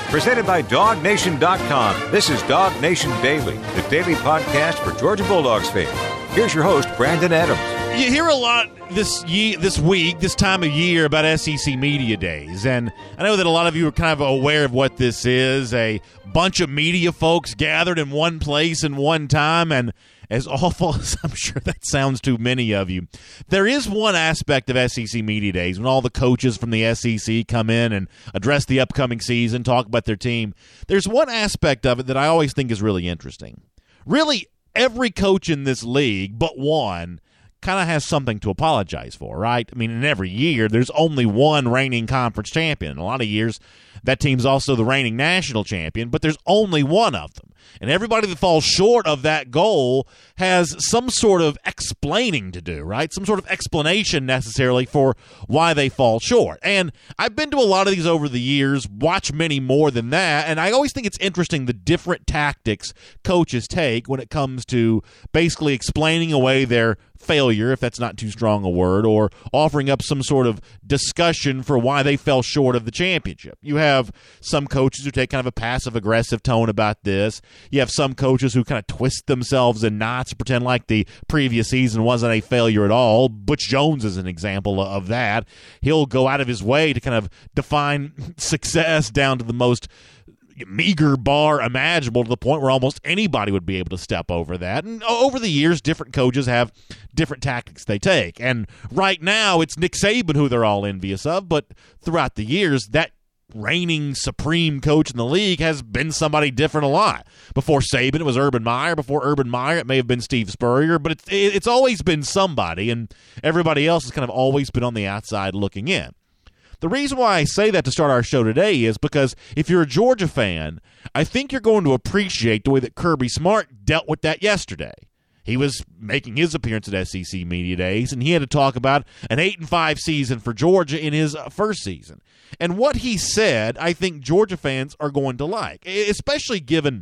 Presented by DogNation.com. This is Dog Nation Daily, the daily podcast for Georgia Bulldogs fans. Here's your host, Brandon Adams. You hear a lot this week, this time of year, about SEC Media Days. And I know that a lot of you are kind of aware of what this is. A bunch of media folks gathered in one place in one time. And as awful as I'm sure that sounds to many of you, there is one aspect of SEC Media Days when all the coaches from the SEC come in and address the upcoming season, talk about their team. There's one aspect of it that I always think is really interesting. Really, every coach in this league but one kind of has something to apologize for, right? I mean, in every year, there's only one reigning conference champion. In a lot of years, that team's also the reigning national champion, but there's only one of them. And everybody that falls short of that goal has some sort of explaining to do, right? Some sort of explanation necessarily for why they fall short. And I've been to a lot of these over the years, watch many more than that, and I always think it's interesting the different tactics coaches take when it comes to basically explaining away their failure, if that's not too strong a word, or offering up some sort of discussion for why they fell short of the championship. You have some coaches who take kind of a passive-aggressive tone about this. You have some coaches who kind of twist themselves in knots to pretend like the previous season wasn't a failure at all. Butch Jones is an example of that. He'll go out of his way to kind of define success down to the most meager bar imaginable, to the point where almost anybody would be able to step over that. And over the years, different coaches have different tactics they take. And right now, it's Nick Saban who they're all envious of, but throughout the years, that reigning supreme coach in the league has been somebody different a lot. Before Saban, it was Urban Meyer. Before Urban Meyer, it may have been Steve Spurrier, but it's always been somebody, and everybody else has kind of always been on the outside looking in. The reason why I say that to start our show today is because if you're a Georgia fan, I think you're going to appreciate the way that Kirby Smart dealt with that yesterday. He was making his appearance at SEC Media Days, and he had to talk about an 8-5 season for Georgia in his first season. And what he said, I think Georgia fans are going to like, especially given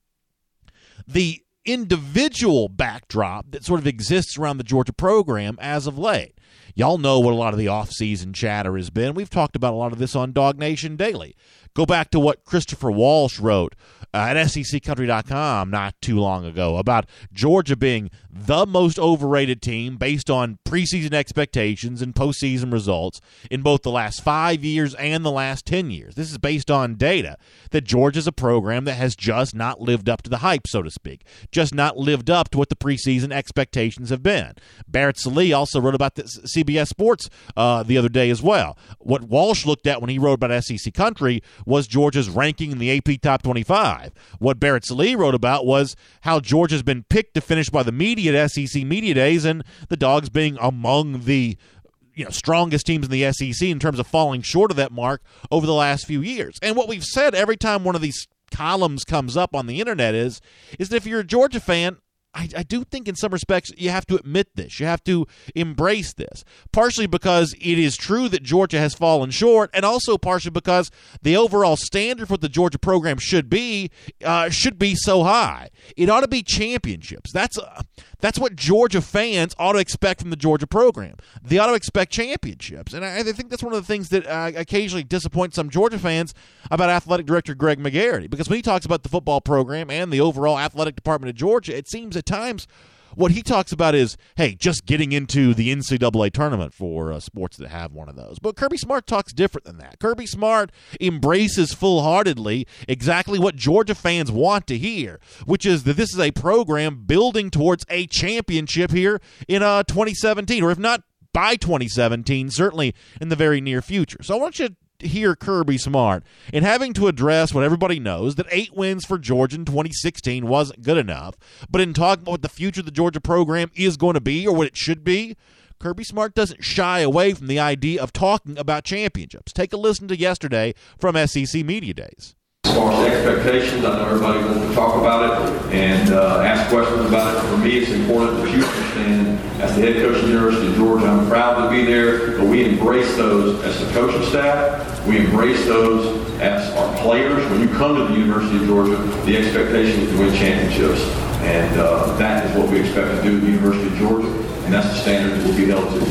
the individual backdrop that sort of exists around the Georgia program as of late. Y'all know what a lot of the off-season chatter has been. We've talked about a lot of this on Dog Nation Daily. Go back to what Christopher Walsh wrote at SECCountry.com not too long ago about Georgia being the most overrated team based on preseason expectations and postseason results in both the last 5 years and the last 10 years. This is based on data that Georgia's a program that has just not lived up to the hype, so to speak, just not lived up to what the preseason expectations have been. Barrett Sallee also wrote about this CBS Sports the other day as well. What Walsh looked at when he wrote about SEC Country was Georgia's ranking in the AP Top 25. What Barrett Sallee wrote about was how Georgia's been picked to finish by the media at SEC Media Days, and the Dogs being among the strongest teams in the SEC in terms of falling short of that mark over the last few years. And what we've said every time one of these columns comes up on the internet is that if you're a Georgia fan, I do think in some respects you have to admit this. You have to embrace this, partially because it is true that Georgia has fallen short, and also partially because the overall standard for what the Georgia program should be so high. It ought to be championships. That's what Georgia fans ought to expect from the Georgia program. They ought to expect championships, and I think that's one of the things that occasionally disappoints some Georgia fans about athletic director Greg McGarity, because when he talks about the football program and the overall athletic department of Georgia, it seems at times what he talks about is, hey, just getting into the NCAA tournament for sports that have one of those. But Kirby Smart talks different than that. Kirby Smart embraces full-heartedly exactly what Georgia fans want to hear, which is that this is a program building towards a championship here in 2017, or if not by 2017, certainly in the very near future. So I want you to hear Kirby Smart in having to address what everybody knows, that 8 wins for Georgia in 2016 wasn't good enough, but in talking about what the future of the Georgia program is going to be, or what it should be, Kirby Smart doesn't shy away from the idea of talking about championships. Take a listen to yesterday from SEC Media Days. As far as expectations, I know everybody wants to talk about it and ask questions about it. For me, it's important that you understand, as the head coach of the University of Georgia, I'm proud to be there, but we embrace those as the coaching staff. We embrace those as our players. When you come to the University of Georgia, the expectation is to win championships, and that is what we expect to do at the University of Georgia, and that's the standard that we'll be held to.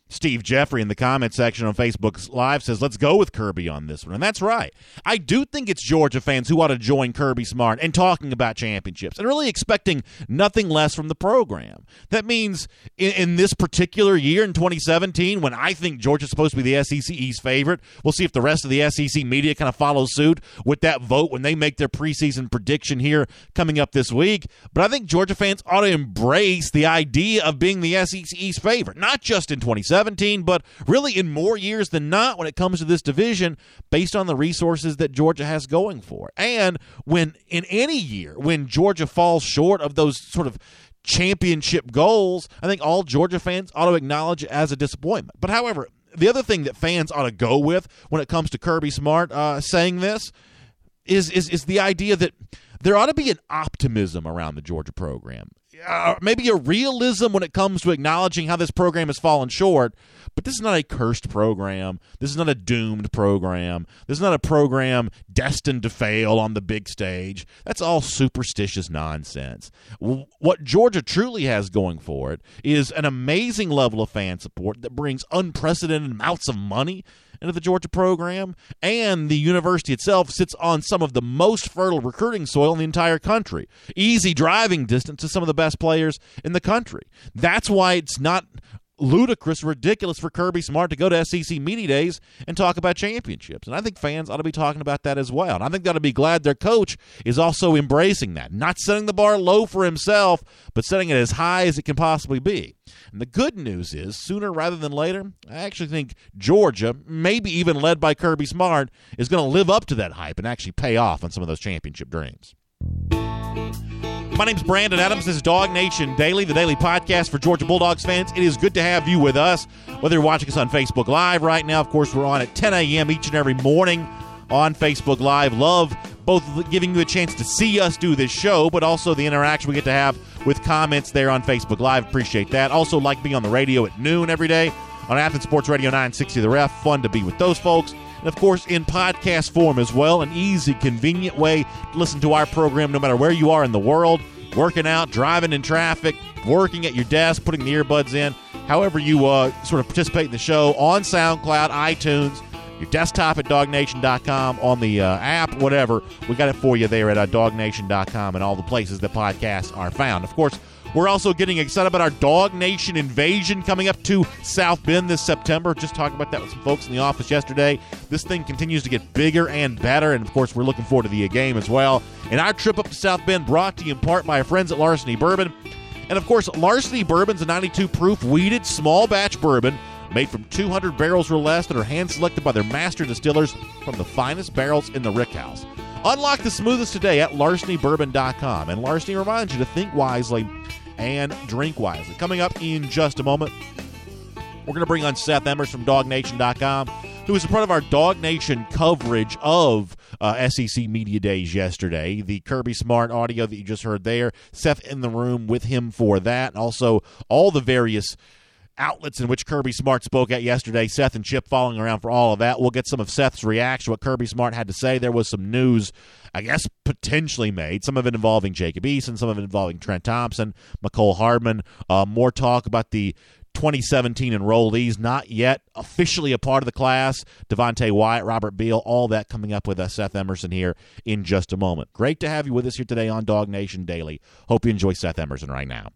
Steve Jeffrey in the comment section on Facebook Live says, let's go with Kirby on this one. And that's right. I do think it's Georgia fans who ought to join Kirby Smart and talking about championships and really expecting nothing less from the program. That means in this particular year, in 2017, when I think Georgia's supposed to be the SEC East favorite, we'll see if the rest of the SEC media kind of follows suit with that vote when they make their preseason prediction here coming up this week. But I think Georgia fans ought to embrace the idea of being the SEC East favorite, not just in 2017, but really in more years than not when it comes to this division based on the resources that Georgia has going for it. And when in any year when Georgia falls short of those sort of championship goals, I think all Georgia fans ought to acknowledge it as a disappointment. But however, the other thing that fans ought to go with when it comes to Kirby Smart saying this is the idea that there ought to be an optimism around the Georgia program. Maybe a realism when it comes to acknowledging how this program has fallen short, but this is not a cursed program. This is not a doomed program. This is not a program destined to fail on the big stage. That's all superstitious nonsense. What Georgia truly has going for it is an amazing level of fan support that brings unprecedented amounts of money into the Georgia program, and the university itself sits on some of the most fertile recruiting soil in the entire country. Easy driving distance to some of the best players in the country. That's why it's not ludicrous, ridiculous for Kirby Smart to go to SEC Media Days and talk about championships. And I think fans ought to be talking about that as well. And I think they ought to be glad their coach is also embracing that, not setting the bar low for himself, but setting it as high as it can possibly be. And the good news is, sooner rather than later, I actually think Georgia, maybe even led by Kirby Smart, is going to live up to that hype and actually pay off on some of those championship dreams. My name's Brandon Adams. This is Dog Nation Daily, the daily podcast for Georgia Bulldogs fans. It is good to have you with us, whether you're watching us on Facebook Live right now. Of course, we're on at 10 a.m. each and every morning on Facebook Live. Love both giving you a chance to see us do this show, but also the interaction we get to have with comments there on Facebook Live. Appreciate that. Also like being on the radio at noon every day on Athens Sports Radio 960 The Ref. Fun to be with those folks. And, of course, in podcast form as well, an easy, convenient way to listen to our program no matter where you are in the world, working out, driving in traffic, working at your desk, putting the earbuds in, however you sort of participate in the show on SoundCloud, iTunes, your desktop at DogNation.com, on the app, whatever. We got it for you there at DogNation.com and all the places that podcasts are found. Of course, we're also getting excited about our Dog Nation invasion coming up to South Bend this September. Just talking about that with some folks in the office yesterday. This thing continues to get bigger and better, and, of course, we're looking forward to the game as well. And our trip up to South Bend brought to you in part by our friends at Larceny Bourbon. And, of course, Larceny Bourbon's a 92-proof weeded small batch bourbon made from 200 barrels or less that are hand-selected by their master distillers from the finest barrels in the rickhouse. Unlock the smoothest today at LarcenyBourbon.com. And Larceny reminds you to think wisely and drink wisely. Coming up in just a moment, we're going to bring on Seth Emmers from DogNation.com, who was a part of our Dog Nation coverage of SEC Media Days yesterday. The Kirby Smart audio that you just heard there, Seth in the room with him for that, and also all the various outlets in which Kirby Smart spoke at yesterday. Seth and Chip following around for all of that. We'll get some of Seth's reaction to what Kirby Smart had to say. There was some news, I guess, potentially made, some of it involving Jacob Eason, some of it involving Trent Thompson, Mecole Hardman. More talk about the 2017 enrollees, not yet officially a part of the class. Devontae Wyatt, Robert Beal, all that coming up with Seth Emerson here in just a moment. Great to have you with us here today on Dog Nation Daily. Hope you enjoy Seth Emerson right now.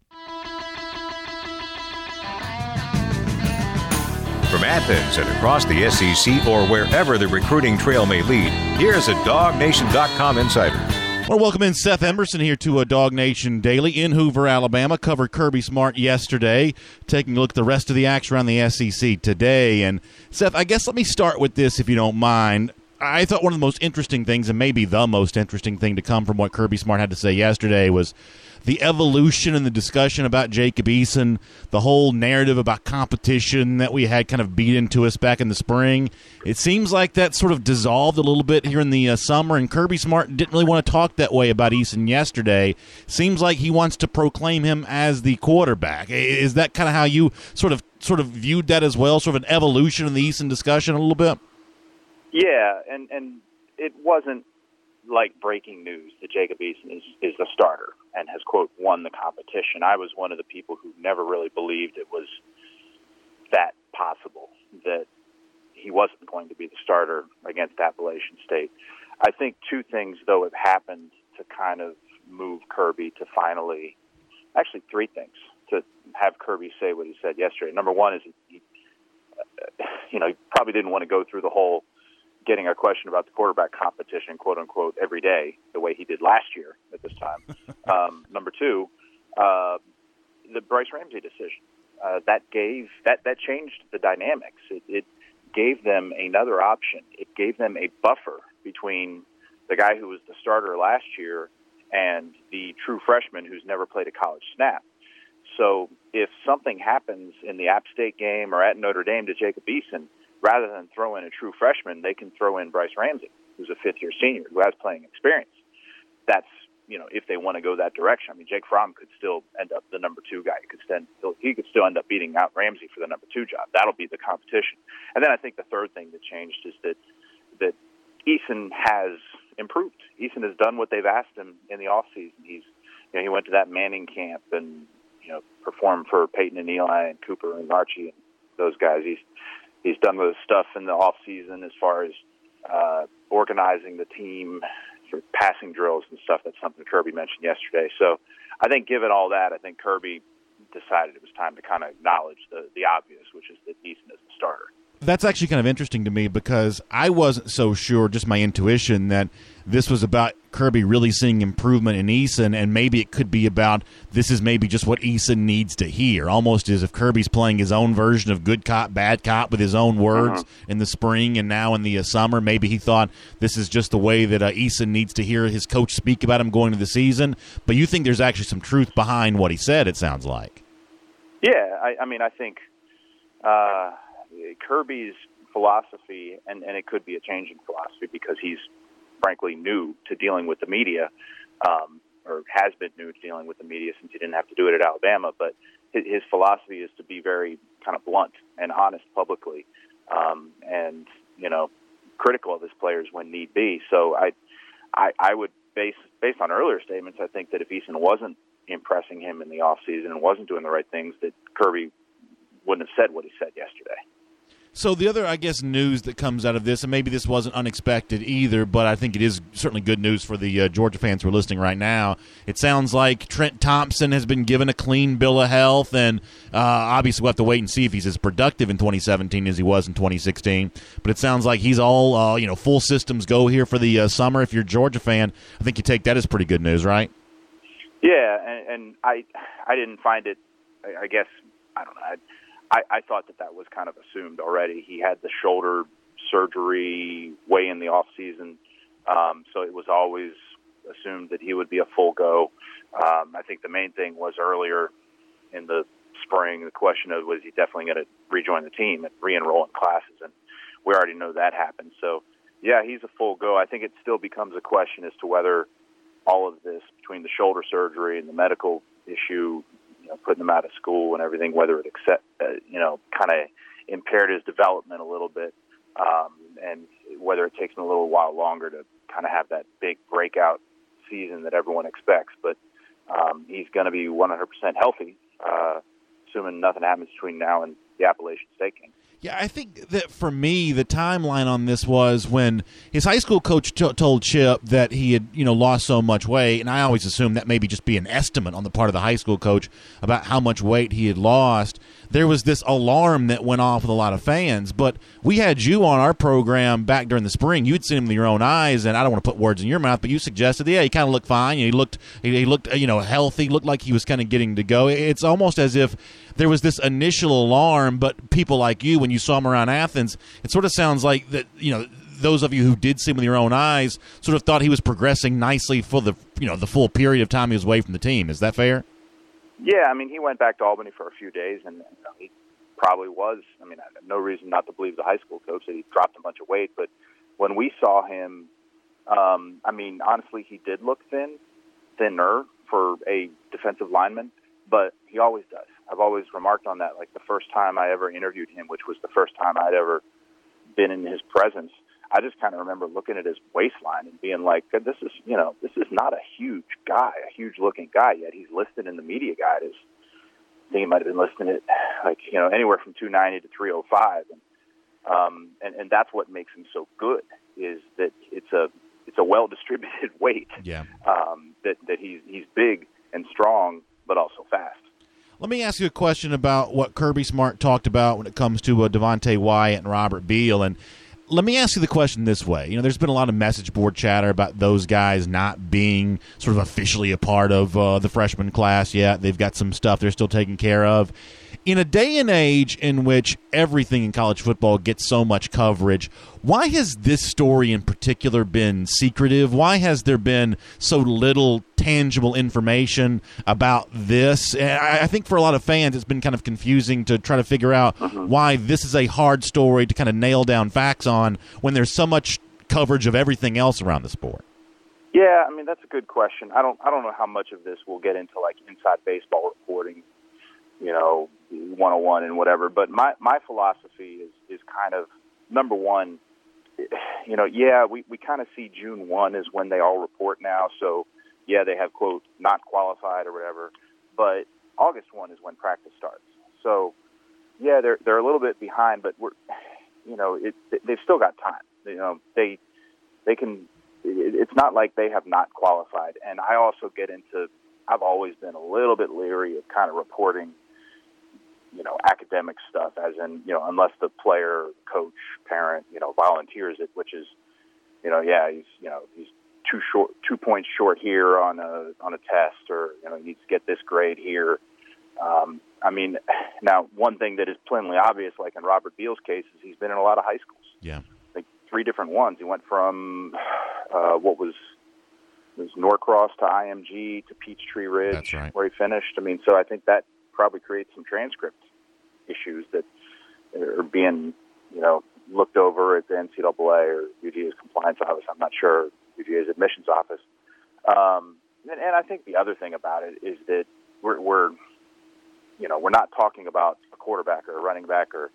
From Athens and across the SEC or wherever the recruiting trail may lead, here's a DogNation.com insider. Well, welcome in Seth Emerson here to a Dog Nation Daily in Hoover, Alabama. Covered Kirby Smart yesterday, taking a look at the rest of the action around the SEC today. And, Seth, I guess let me start with this, if you don't mind. I thought one of the most interesting things, and maybe the most interesting thing to come from what Kirby Smart had to say yesterday, was the evolution and the discussion about Jacob Eason, the whole narrative about competition that we had kind of beat into us back in the spring. It seems like that sort of dissolved a little bit here in the summer, and Kirby Smart didn't really want to talk that way about Eason yesterday. Seems like he wants to proclaim him as the quarterback. Is that kind of how you sort of viewed that as well, sort of an evolution in the Eason discussion a little bit? Yeah, and it wasn't like breaking news that Jacob Eason is the starter and has, quote, won the competition. I was one of the people who never really believed it was that possible that he wasn't going to be the starter against Appalachian State. I think two things, though, have happened to kind of move Kirby to finally, actually three things, to have Kirby say what he said yesterday. Number one is he probably didn't want to go through the whole getting a question about the quarterback competition, quote unquote, every day the way he did last year at this time. Number two, the Bryce Ramsey decision that changed the dynamics. It gave them another option. It gave them a buffer between the guy who was the starter last year and the true freshman who's never played a college snap. So if something happens in the App State game or at Notre Dame to Jacob Eason, rather than throw in a true freshman, they can throw in Bryce Ramsey, who's a fifth-year senior, who has playing experience. That's, if they want to go that direction. I mean, Jake Fromm could still end up the number two guy. He could still end up beating out Ramsey for the number two job. That'll be the competition. And then I think the third thing that changed is that Eason has improved. Eason has done what they've asked him in the offseason. He went to that Manning camp and, performed for Peyton and Eli and Cooper and Archie and those guys. He's done the stuff in the offseason as far as organizing the team for passing drills and stuff. That's something Kirby mentioned yesterday. So I think given all that, I think Kirby decided it was time to kind of acknowledge the obvious, which is that Eason is the starter. That's actually kind of interesting to me because I wasn't so sure, just my intuition, that this was about Kirby really seeing improvement in Eason, and maybe it could be about this is maybe just what Eason needs to hear, almost as if Kirby's playing his own version of good cop, bad cop with his own words in the spring and now in the summer. Maybe he thought this is just the way that Eason needs to hear his coach speak about him going to the season. But you think there's actually some truth behind what he said, it sounds like. Yeah, I think Kirby's philosophy, and it could be a change in philosophy because he's frankly new to dealing with the media, or has been new to dealing with the media since he didn't have to do it at Alabama. But his philosophy is to be very kind of blunt and honest publicly, and critical of his players when need be. So I would based on earlier statements, I think that if Eason wasn't impressing him in the offseason and wasn't doing the right things, that Kirby wouldn't have said what he said yesterday. So the other, I guess, news that comes out of this, and maybe this wasn't unexpected either, but I think it is certainly good news for the Georgia fans who are listening right now. It sounds like Trent Thompson has been given a clean bill of health, and obviously we'll have to wait and see if he's as productive in 2017 as he was in 2016. But it sounds like he's all, full systems go here for the summer. If you're a Georgia fan, I think you take that as pretty good news, right? Yeah, and I didn't find it, I guess, I don't know, I thought that was kind of assumed already. He had the shoulder surgery way in the off season, so it was always assumed that he would be a full go. I think the main thing was earlier in the spring, the question of was he definitely going to rejoin the team and re-enroll in classes, and we already know that happened. So, yeah, he's a full go. I think it still becomes a question as to whether all of this, between the shoulder surgery and the medical issue, putting him out of school and everything, whether it kind of impaired his development a little bit, and whether it takes him a little while longer to kind of have that big breakout season that everyone expects. But he's going to be 100% healthy, assuming nothing happens between now and the Appalachian State game. Yeah, I think that for me, the timeline on this was when his high school coach told Chip that he had, lost so much weight, and I always assumed that maybe just be an estimate on the part of the high school coach about how much weight he had lost. There was this alarm that went off with a lot of fans, but we had you on our program back during the spring. You'd seen him with your own eyes, and I don't want to put words in your mouth, but you suggested, he kind of looked fine. He looked, healthy, looked like he was kind of getting to go. It's almost as if there was this initial alarm, but people like you, when you saw him around Athens, it sort of sounds like that, those of you who did see him with your own eyes sort of thought he was progressing nicely for the full period of time he was away from the team. Is that fair? Yeah, he went back to Albany for a few days, and he probably was. I have no reason not to believe the high school coach that he dropped a bunch of weight, but when we saw him, honestly, he did look thinner for a defensive lineman, but he always does. I've always remarked on that. Like the first time I ever interviewed him, which was the first time I'd ever been in his presence, I just kind of remember looking at his waistline and being like, this is not a huge guy, a huge looking guy, yet he's listed in the media guide as, think he might have been listing it like, anywhere from 290 to 305. And that's what makes him so good, is that it's a well-distributed weight. Yeah. That he's big and strong, but also fast. Let me ask you a question about what Kirby Smart talked about when it comes to Devontae Wyatt and Robert Beal. And let me ask you the question this way. There's been a lot of message board chatter about those guys not being sort of officially a part of the freshman class yet. They've got some stuff they're still taking care of. In a day and age in which everything in college football gets so much coverage, why has this story in particular been secretive? Why has there been so little tangible information about this? I think for a lot of fans it's been kind of confusing to try to figure out why this is a hard story to kind of nail down facts on when there's so much coverage of everything else around the sport. Yeah, I mean, that's a good question. I don't know how much of this will get into like inside baseball reporting, 101 and whatever. But my philosophy is kind of, number one, we kind of see June 1 is when they all report now. So, yeah, they have, quote, not qualified or whatever. But August 1 is when practice starts. So, yeah, they're a little bit behind, but they've still got time. They can. It's not like they have not qualified. And I also I've always been a little bit leery of kind of reporting, academic stuff, as in, unless the player, coach, parent, volunteers it, which is, he's 2 points short here on a test, or, he needs to get this grade here. Now one thing that is plainly obvious, like in Robert Beal's case, is he's been in a lot of high schools. Yeah. Like 3 different ones. He went from, was Norcross to IMG to Peachtree Ridge. That's right. Where he finished. So I think that probably creates some transcript issues that are being, looked over at the NCAA or UGA's compliance office. I'm not sure, UGA's admissions office. And I think the other thing about it is that we're not talking about a quarterback or a running back or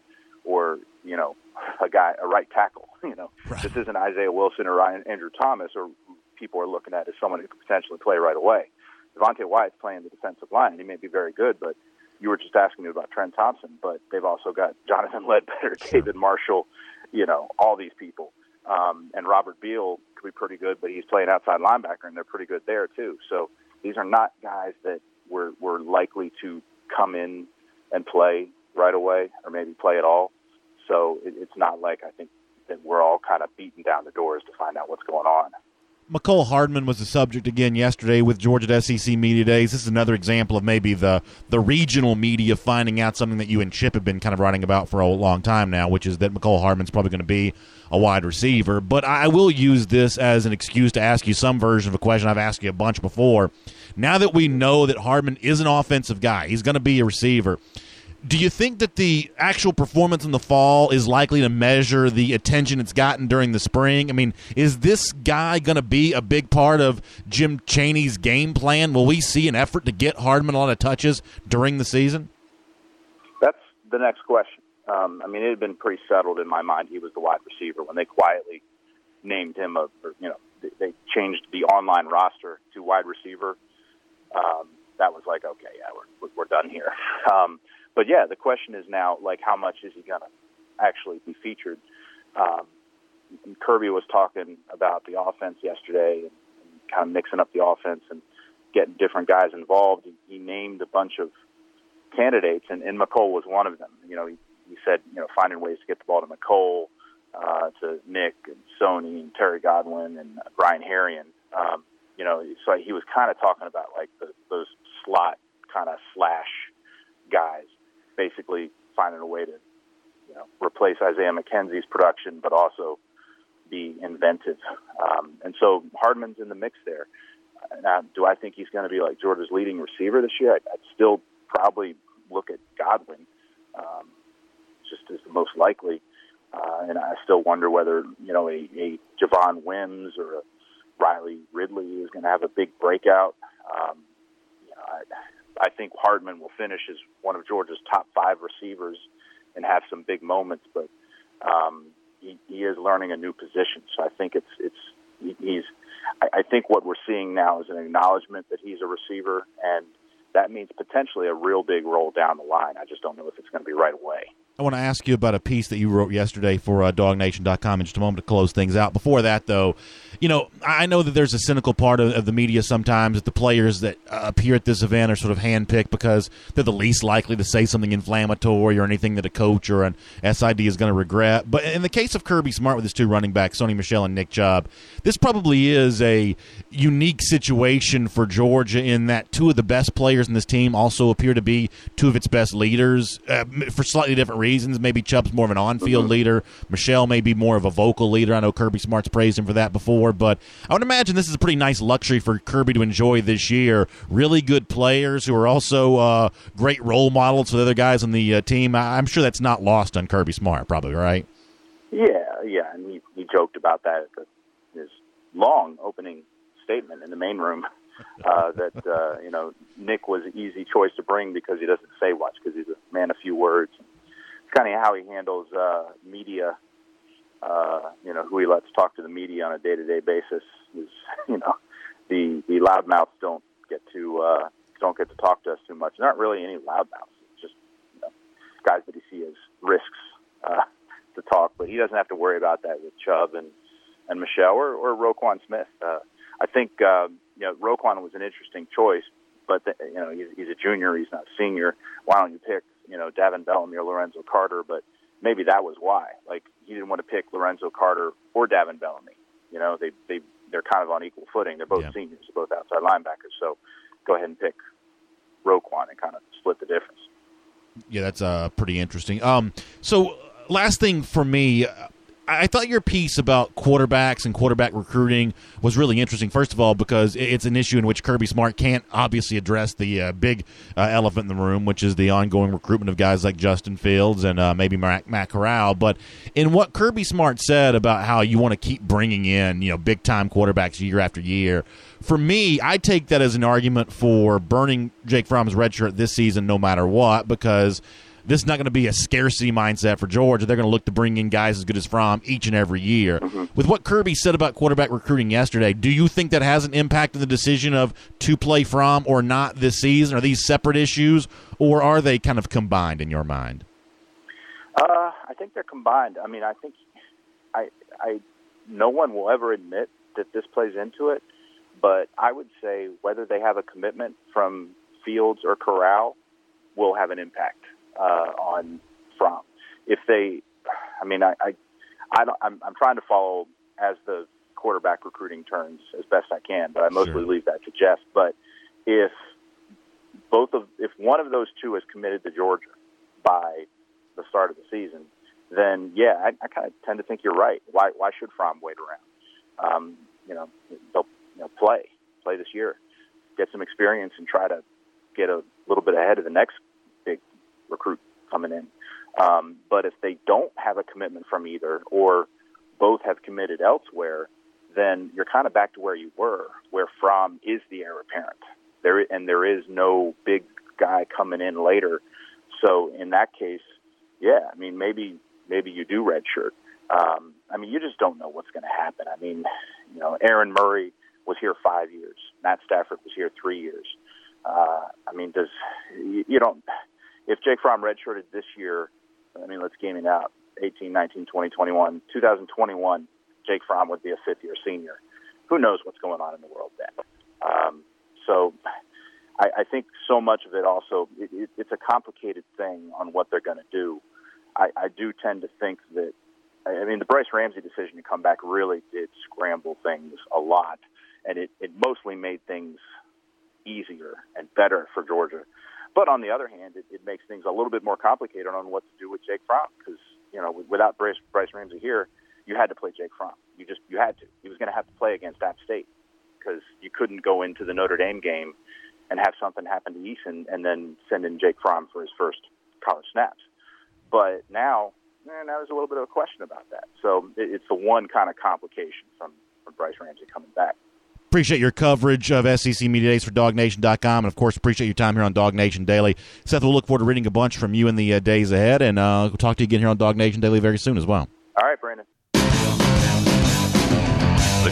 a right tackle. Right. This isn't Isaiah Wilson or Andrew Thomas, or people are looking at as someone who could potentially play right away. Devontae Wyatt's playing the defensive line. He may be very good, but you were just asking me about Trent Thompson, but they've also got Jonathan Ledbetter, David Marshall, all these people. And Robert Beal could be pretty good, but he's playing outside linebacker, and they're pretty good there too. So these are not guys that were likely to come in and play right away, or maybe play at all. So it's not like, I think, that we're all kind of beating down the doors to find out what's going on. Mecole Hardman was the subject again yesterday with Georgia at SEC Media Days. This is another example of maybe the regional media finding out something that you and Chip have been kind of writing about for a long time now, which is that Mecole Hardman's probably going to be a wide receiver. But I will use this as an excuse to ask you some version of a question I've asked you a bunch before. Now that we know that Hardman is an offensive guy, he's going to be a receiver, do you think that the actual performance in the fall is likely to measure the attention it's gotten during the spring? Is this guy going to be a big part of Jim Chaney's game plan? Will we see an effort to get Hardman a lot of touches during the season? That's the next question. It had been pretty settled in my mind he was the wide receiver when they quietly named him they changed the online roster to wide receiver. That was like, okay, yeah, we're done here. But yeah, the question is now, like, how much is he going to actually be featured? Kirby was talking about the offense yesterday and kind of mixing up the offense and getting different guys involved. He named a bunch of candidates, and Mecole was one of them. He said, finding ways to get the ball to Mecole, to Nick and Sony and Terry Godwin and Brian Herrion. So he was kind of talking about like those slot kind of slash guys, basically finding a way to, replace Isaiah McKenzie's production, but also be inventive. And so Hardman's in the mix there. Now, do I think he's going to be like Georgia's leading receiver this year? I'd still probably look at Godwin, just as the most likely. And I still wonder whether, a Javon Wims or a Riley Ridley is going to have a big breakout. I think Hardman will finish as one of Georgia's top 5 receivers and have some big moments, but he is learning a new position. So I think I think what we're seeing now is an acknowledgement that he's a receiver, and that means potentially a real big role down the line. I just don't know if it's going to be right away. I want to ask you about a piece that you wrote yesterday for DogNation.com in just a moment to close things out. Before that, though, I know that there's a cynical part of the media sometimes that the players that appear at this event are sort of handpicked because they're the least likely to say something inflammatory or anything that a coach or an SID is going to regret. But in the case of Kirby Smart with his two running backs, Sony Michel and Nick Chubb, this probably is a unique situation for Georgia in that two of the best players in this team also appear to be two of its best leaders for slightly different reasons. Maybe Chubb's more of an on-field leader. Michelle may be more of a vocal leader. I know Kirby Smart's praised him for that before, but I would imagine this is a pretty nice luxury for Kirby to enjoy this year. Really good players who are also great role models for the other guys on the team. I'm sure that's not lost on Kirby Smart, probably, right? Yeah, and he joked about that at his long opening statement in the main room. That Nick was an easy choice to bring because he doesn't say much, because he's a man of few words. It's kind of how he handles media. Who he lets talk to the media on a day-to-day basis is, the loudmouths don't get to talk to us too much. There aren't really any loudmouths. It's just guys that he sees as risks to talk, but he doesn't have to worry about that with Chubb and Michelle or Roquan Smith. I think Roquan was an interesting choice, but he's a junior, he's not a senior. Why don't you pick Davin Bellamy or Lorenzo Carter? But maybe that was why. Like, he didn't want to pick Lorenzo Carter or Davin Bellamy. They're kind of on equal footing. They're both seniors, they're both outside linebackers. So go ahead and pick Roquan and kind of split the difference. Yeah, that's pretty interesting. So last thing for me, I thought your piece about quarterbacks and quarterback recruiting was really interesting, first of all, because it's an issue in which Kirby Smart can't obviously address the big elephant in the room, which is the ongoing recruitment of guys like Justin Fields and maybe Matt Corral. But in what Kirby Smart said about how you want to keep bringing in big-time quarterbacks year after year, for me, I take that as an argument for burning Jake Fromm's red shirt this season no matter what, because this is not going to be a scarcity mindset for Georgia. They're going to look to bring in guys as good as Fromm each and every year. Mm-hmm. With what Kirby said about quarterback recruiting yesterday, do you think that has an impact on the decision of to play Fromm or not this season? Are these separate issues, or are they kind of combined in your mind? I think they're combined. I mean, I think no one will ever admit that this plays into it, but I would say whether they have a commitment from Fields or Corral will have an impact on Fromm. If they, I'm trying to follow as the quarterback recruiting turns as best I can, but I mostly leave that to Jeff. But if one of those two is committed to Georgia by the start of the season, then I kind of tend to think you're right. Why should Fromm wait around? They'll play this year, get some experience, and try to get a little bit ahead of the next big recruit coming in. But if they don't have a commitment from either, or both have committed elsewhere, then you're kind of back to where you were, where Fromm is the heir apparent. There is no big guy coming in later. So in that case, maybe you do redshirt. You just don't know what's going to happen. Aaron Murray was here 5 years. Matt Stafford was here 3 years. If Jake Fromm redshirted this year, let's game it out, 18, 19, 20, 21, 2021, Jake Fromm would be a fifth-year senior. Who knows what's going on in the world then? So I think so much of it also, it's a complicated thing on what they're going to do. I do tend to think that, the Bryce Ramsey decision to come back really did scramble things a lot, and it mostly made things easier and better for Georgia. But on the other hand, it makes things a little bit more complicated on what to do with Jake Fromm, because without Bryce Ramsey here, you had to play Jake Fromm. You had to. He was going to have to play against App State, because you couldn't go into the Notre Dame game and have something happen to Eason and then send in Jake Fromm for his first college snaps. But now there's a little bit of a question about that. So it's the one kind of complication from Bryce Ramsey coming back. Appreciate your coverage of SEC Media Days for DogNation.com, and, of course, appreciate your time here on Dog Nation Daily. Seth, we'll look forward to reading a bunch from you in the days ahead, and we'll talk to you again here on Dog Nation Daily very soon as well. All right, Brandon. Let's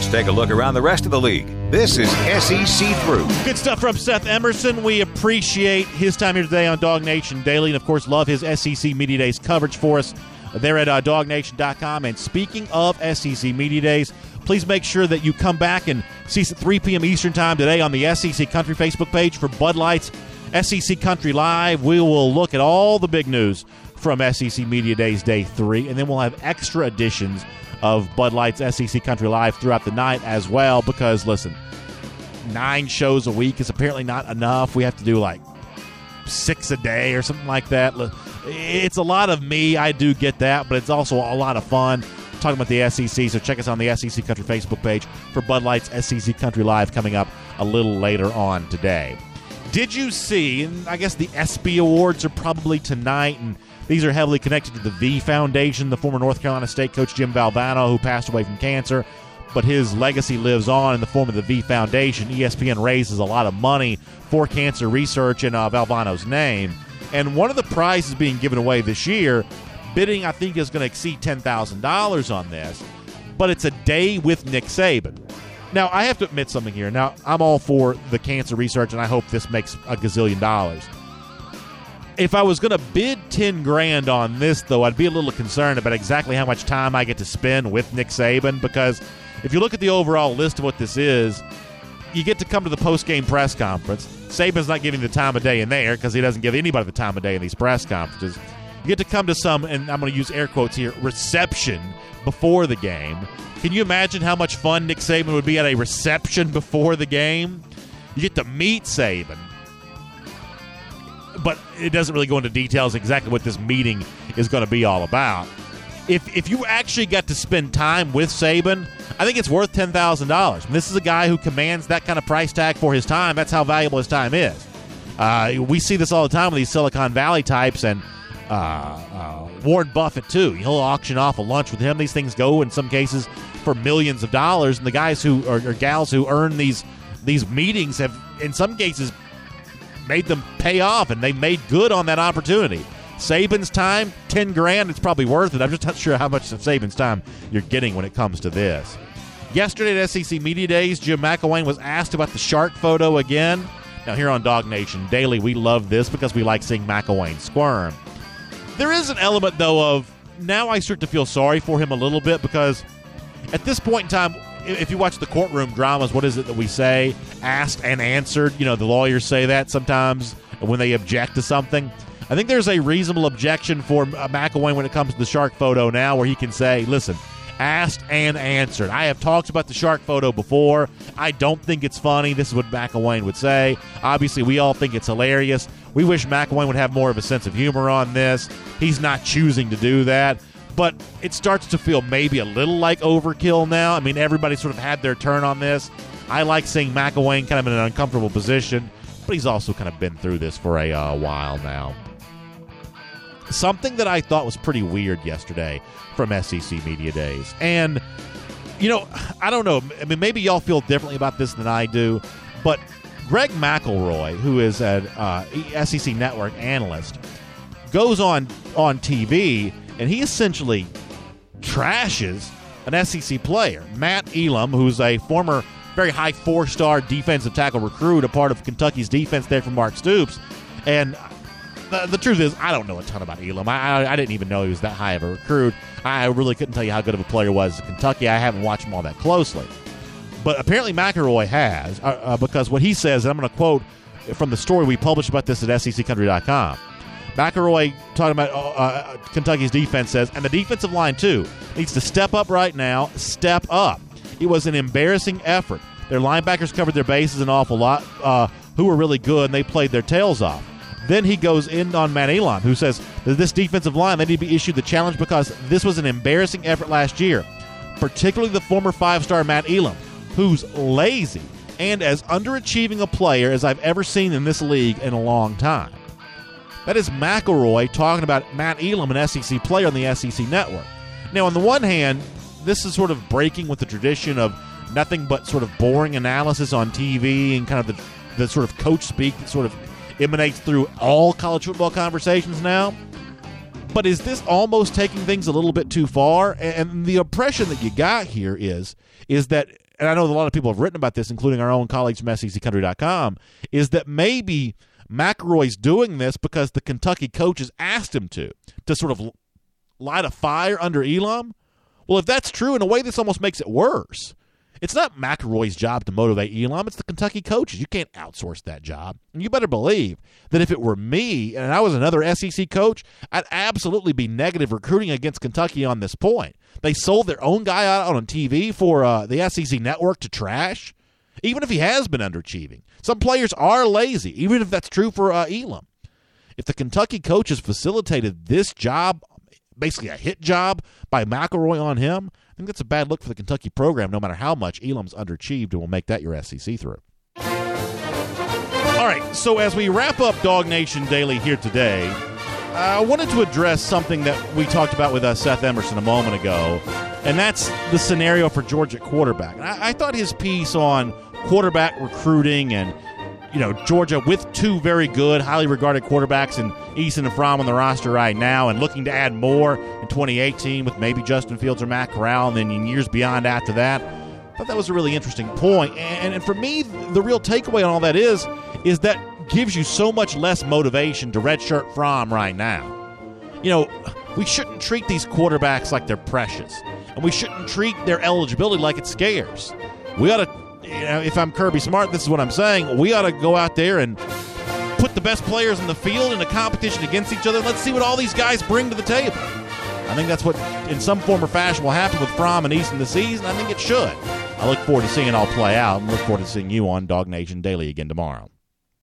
Let's take a look around the rest of the league. This is SEC Through. Good stuff from Seth Emerson. We appreciate his time here today on Dog Nation Daily, and, of course, love his SEC Media Days coverage for us there at DogNation.com. And speaking of SEC Media Days, please make sure that you come back and see us at 3 p.m. Eastern Time today on the SEC Country Facebook page for Bud Light's SEC Country Live. We will look at all the big news from SEC Media Days Day 3, and then we'll have extra editions of Bud Light's SEC Country Live throughout the night as well, because, listen, 9 shows a week is apparently not enough. We have to do like 6 a day or something like that. It's a lot of me. I do get that, but it's also a lot of fun talking about the SEC. So check us on the SEC Country Facebook page for Bud Light's SEC Country Live coming up a little later on today. Did you see, and I guess the ESPY Awards are probably tonight, and these are heavily connected to the V Foundation, the former North Carolina State coach Jim Valvano, who passed away from cancer, but his legacy lives on in the form of the V Foundation. ESPN raises a lot of money for cancer research in Valvano's name, and one of the prizes being given away this year, bidding I think is going to exceed $10,000 on this, but it's a day with Nick Saban. Now, I have to admit something here. Now, I'm all for the cancer research, and I hope this makes a gazillion dollars. If I was going to bid $10,000 on this, though, I'd be a little concerned about exactly how much time I get to spend with Nick Saban, because if you look at the overall list of what this is, you get to come to the post-game press conference. Saban's not giving the time of day in there because he doesn't give anybody the time of day in these press conferences. You get to come to some, and I'm going to use air quotes here, reception before the game. Can you imagine how much fun Nick Saban would be at a reception before the game? You get to meet Saban. But it doesn't really go into details exactly what this meeting is going to be all about. If you actually got to spend time with Saban, I think it's worth $10,000. This is a guy who commands that kind of price tag for his time. That's how valuable his time is. We see this all the time with these Silicon Valley types, and Warren Buffett, too. He'll auction off a lunch with him. These things go, in some cases, for millions of dollars, and the guys who or gals who earn these meetings have, in some cases, made them pay off, and they made good on that opportunity. Saban's time, $10,000, it's probably worth it. I'm just not sure how much of Saban's time you're getting when it comes to this. Yesterday at SEC Media Days, Jim McElwain was asked about the shark photo again. Now, here on Dog Nation Daily, we love this because we like seeing McElwain squirm. There is an element, though, of now I start to feel sorry for him a little bit, because at this point in time, if you watch the courtroom dramas, what is it that we say? Asked and answered. You know, the lawyers say that sometimes when they object to something. I think there's a reasonable objection for McElwain when it comes to the shark photo now, where he can say, listen, asked and answered. I have talked about the shark photo before. I don't think it's funny. This is what McElwain would say. Obviously, we all think it's hilarious. We wish McElwain would have more of a sense of humor on this. He's not choosing to do that. But it starts to feel maybe a little like overkill now. I mean, everybody sort of had their turn on this. I like seeing McElwain kind of in an uncomfortable position, but he's also kind of been through this for a while now. Something that I thought was pretty weird yesterday from SEC Media Days. And, you know, I don't know. I mean, maybe y'all feel differently about this than I do, but Greg McElroy, who is an SEC Network analyst, goes on TV, and he essentially trashes an SEC player, Matt Elam, who's a former very high 4-star defensive tackle recruit, a part of Kentucky's defense there for Mark Stoops. And the truth is, I don't know a ton about Elam. I didn't even know he was that high of a recruit. I really couldn't tell you how good of a player he was at Kentucky. I haven't watched him all that closely. But apparently McElroy has, because what he says, and I'm going to quote from the story we published about this at SECCountry.com. McElroy, talking about Kentucky's defense, says, and the defensive line, too, needs to step up right now. Step up. It was an embarrassing effort. Their linebackers covered their bases an awful lot, who were really good, and they played their tails off. Then he goes in on Matt Elam, who says that this defensive line, they need to be issued the challenge because this was an embarrassing effort last year, particularly the former 5-star Matt Elam, who's lazy and as underachieving a player as I've ever seen in this league in a long time. That is McElroy talking about Matt Elam, an SEC player on the SEC Network. Now, on the one hand, this is sort of breaking with the tradition of nothing but sort of boring analysis on TV and kind of the sort of coach speak that sort of emanates through all college football conversations now. But is this almost taking things a little bit too far? And the impression that you got here is that and I know a lot of people have written about this, including our own colleagues from SECCountry.com, is that maybe McElroy's doing this because the Kentucky coaches asked him to sort of light a fire under Elam. Well, if that's true, in a way, this almost makes it worse. It's not McElroy's job to motivate Elam. It's the Kentucky coaches. You can't outsource that job. And you better believe that if it were me and I was another SEC coach, I'd absolutely be negative recruiting against Kentucky on this point. They sold their own guy out on TV for the SEC network to trash, even if he has been underachieving. Some players are lazy, even if that's true for Elam. If the Kentucky coaches facilitated this job, basically a hit job by McElroy on him, I think that's a bad look for the Kentucky program, no matter how much Elam's underachieved, and will make that your SEC through. All right, so as we wrap up Dog Nation Daily here today, I wanted to address something that we talked about with Seth Emerson a moment ago, and that's the scenario for Georgia quarterback. And I thought his piece on quarterback recruiting and, Georgia with two very good, highly regarded quarterbacks in Eason and Fromm on the roster right now and looking to add more in 2018 with maybe Justin Fields or Matt Corral and then in years beyond after that. I thought that was a really interesting point. And for me, the real takeaway on all that is that gives you so much less motivation to redshirt Fromm right now. We shouldn't treat these quarterbacks like they're precious, and we shouldn't treat their eligibility like it's scarce. We ought to, if I'm Kirby Smart, this is what I'm saying. We ought to go out there and put the best players in the field in a competition against each other. Let's see what all these guys bring to the table. I think that's what, in some form or fashion, will happen with Fromm and Eason this season. I think it should. I look forward to seeing it all play out and look forward to seeing you on Dog Nation Daily again tomorrow.